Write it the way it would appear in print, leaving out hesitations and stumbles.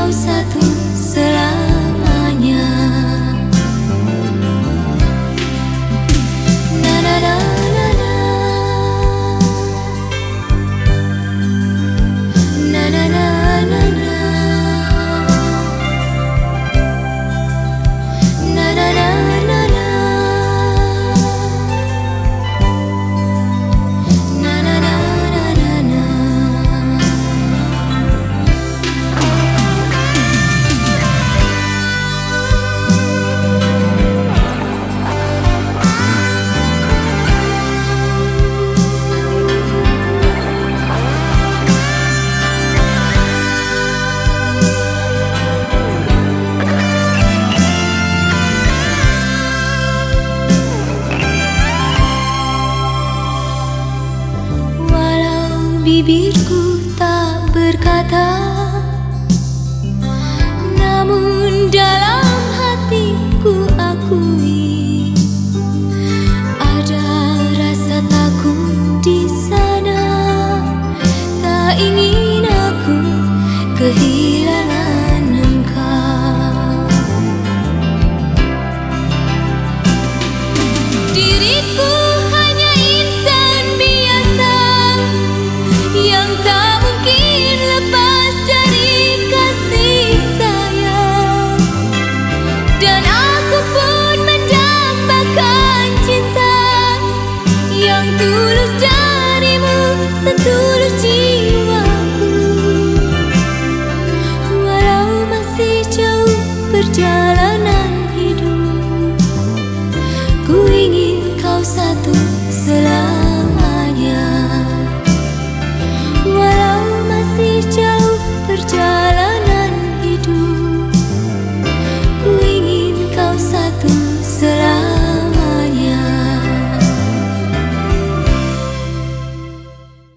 kau satu selamanya. Na na na na na, na na na na na, na na na na na. Bibirku tak berkata, namun dalam hatiku akui ada rasa takut di sana. Tak ingin aku kehilangan engkau. Diriku hanya insan biasa yang tak